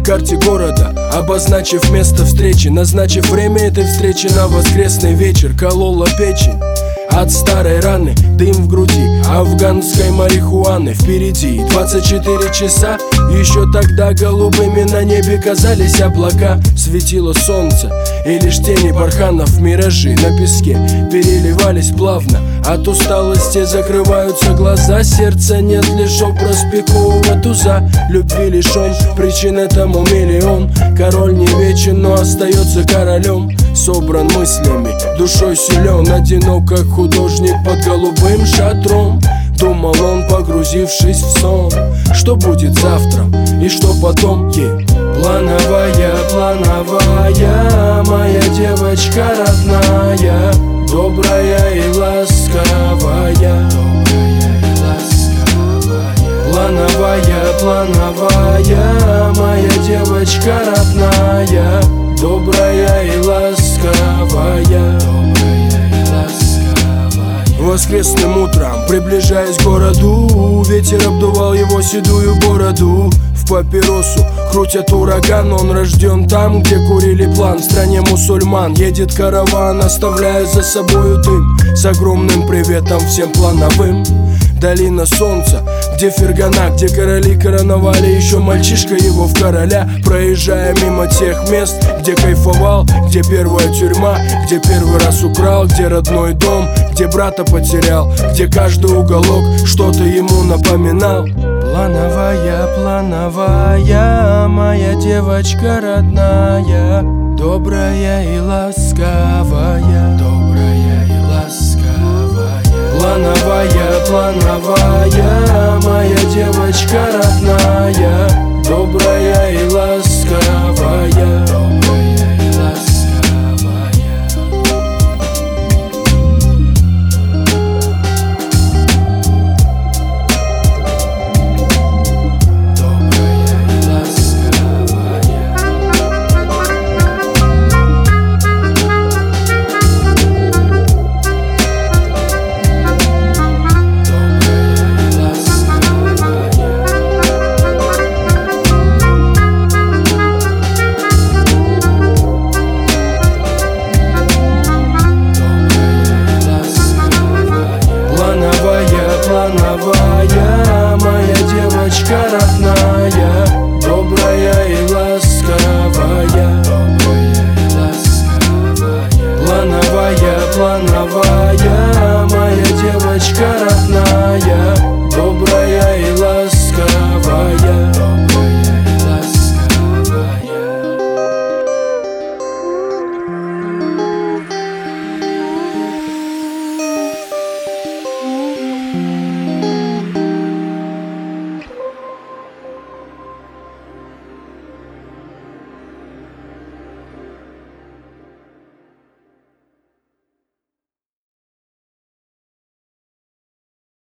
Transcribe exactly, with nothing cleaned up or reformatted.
карте города, обозначив место встречи, назначив время этой встречи на воскресный вечер. Колола печень от старой раны, дым в груди афганской марихуаны. Впереди двадцать четыре часа. Еще тогда голубыми на небе казались облака. Светило солнце, и лишь тени барханов, миражи на песке переливались плавно. От усталости закрываются глаза. Сердца нет, лишь образ пикового туза. Любви лишь он, причин этому миллион. Король не вечен, но остается королем. Собран мыслями, душой силен, одинок, как художник под голубым шатром. Думал он, погрузившись в сон, что будет завтра и что потом. е Плановая, плановая, моя девочка родная, добрая и ласковая. Плановая, плановая, моя девочка родная, добрая и ласковая. Воскресным утром, приближаясь к городу, ветер обдувал его седую бороду. В папиросу крутят ураган, он рожден там, где курили план. В стране мусульман едет караван, оставляя за собою дым, с огромным приветом всем плановым. Долина солнца, где Фергана, где короли короновали еще мальчишка его в короля. Проезжая мимо тех мест, где кайфовал, где первая тюрьма, где первый раз украл, где родной дом, где брата потерял, где каждый уголок что-то ему напоминал. Плановая, плановая, моя девочка родная, добрая и ласковая, добрая и ласковая. Плановая, плановая, моя девочка родная, добрая и ласковая, добрая и ласковая. Добрая и ласковая. Плановая, моя девочка